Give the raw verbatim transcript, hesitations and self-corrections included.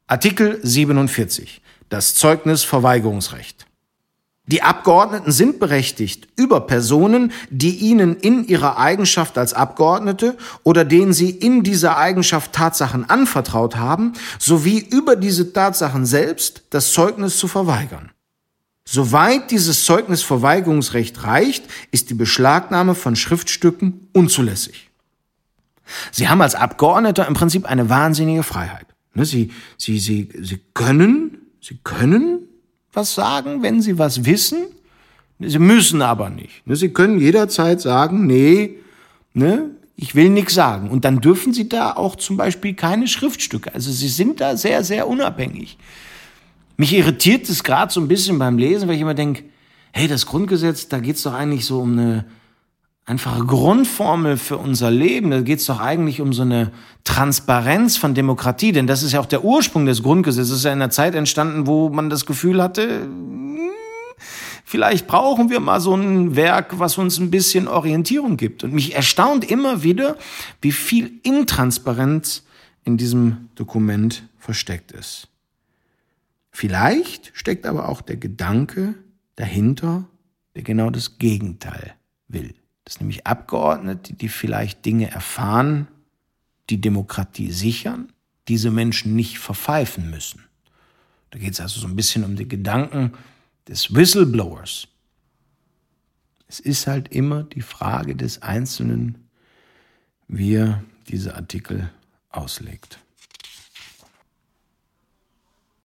Artikel siebenundvierzig. Das Zeugnisverweigerungsrecht. Die Abgeordneten sind berechtigt, über Personen, die ihnen in ihrer Eigenschaft als Abgeordnete oder denen sie in dieser Eigenschaft Tatsachen anvertraut haben, sowie über diese Tatsachen selbst das Zeugnis zu verweigern. Soweit dieses Zeugnisverweigerungsrecht reicht, ist die Beschlagnahme von Schriftstücken unzulässig. Sie haben als Abgeordneter im Prinzip eine wahnsinnige Freiheit. Sie, sie, sie, sie können, sie können was sagen, wenn sie was wissen. Sie müssen aber nicht. Sie können jederzeit sagen, nee, ne, ich will nichts sagen. Und dann dürfen sie da auch zum Beispiel keine Schriftstücke. Also sie sind da sehr, sehr unabhängig. Mich irritiert es gerade so ein bisschen beim Lesen, weil ich immer denke, hey, das Grundgesetz, da geht's doch eigentlich so um eine einfache Grundformel für unser Leben. Da geht's doch eigentlich um so eine Transparenz von Demokratie, denn das ist ja auch der Ursprung des Grundgesetzes. Es ist ja in einer Zeit entstanden, wo man das Gefühl hatte, vielleicht brauchen wir mal so ein Werk, was uns ein bisschen Orientierung gibt. Und mich erstaunt immer wieder, wie viel Intransparenz in diesem Dokument versteckt ist. Vielleicht steckt aber auch der Gedanke dahinter, der genau das Gegenteil will. Das nämlich Abgeordnete, die vielleicht Dinge erfahren, die Demokratie sichern, diese Menschen nicht verpfeifen müssen. Da geht es also so ein bisschen um den Gedanken des Whistleblowers. Es ist halt immer die Frage des Einzelnen, wie er diese Artikel auslegt.